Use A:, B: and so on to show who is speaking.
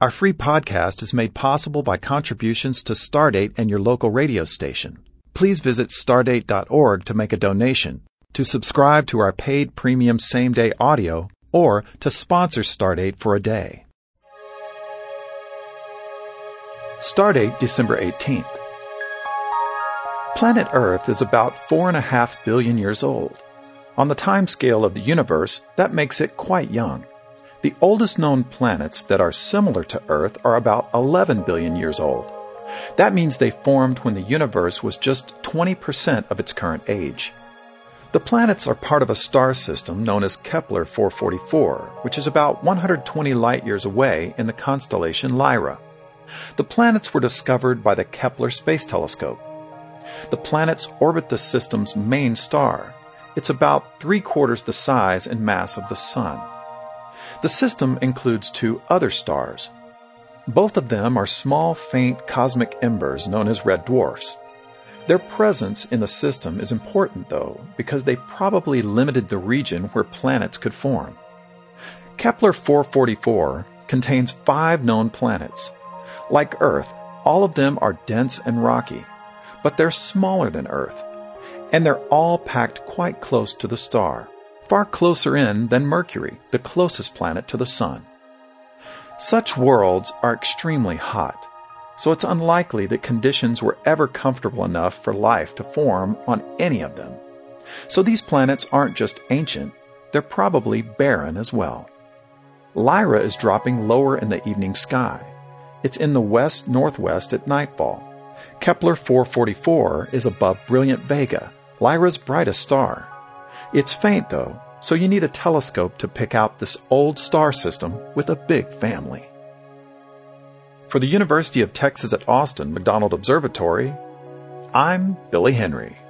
A: Our free podcast is made possible by contributions to Stardate and your local radio station. Please visit stardate.org to make a donation, to subscribe to our paid premium same-day audio, or to sponsor Stardate for a day. Stardate, December 18th. Planet Earth is about 4.5 billion years old. On the timescale of the universe, that makes it quite young. The oldest known planets that are similar to Earth are about 11 billion years old. That means they formed when the universe was just 20% of its current age. The planets are part of a star system known as Kepler 444, which is about 120 light-years away in the constellation Lyra. The planets were discovered by the Kepler Space Telescope. The planets orbit the system's main star. It's about 3/4 the size and mass of the Sun. The system includes 2 other stars. Both of them are small, faint cosmic embers known as red dwarfs. Their presence in the system is important, though, because they probably limited the region where planets could form. Kepler 444 contains 5 known planets. Like Earth, all of them are dense and rocky, but they're smaller than Earth, and they're all packed quite close to the star, far closer in than Mercury, the closest planet to the Sun. Such worlds are extremely hot, so it's unlikely that conditions were ever comfortable enough for life to form on any of them. So these planets aren't just ancient, they're probably barren as well. Lyra is dropping lower in the evening sky. It's in the west-northwest at nightfall. Kepler 444 is above brilliant Vega, Lyra's brightest star. It's faint, though, so you need a telescope to pick out this old star system with a big family. For the University of Texas at Austin McDonald Observatory, I'm Billy Henry.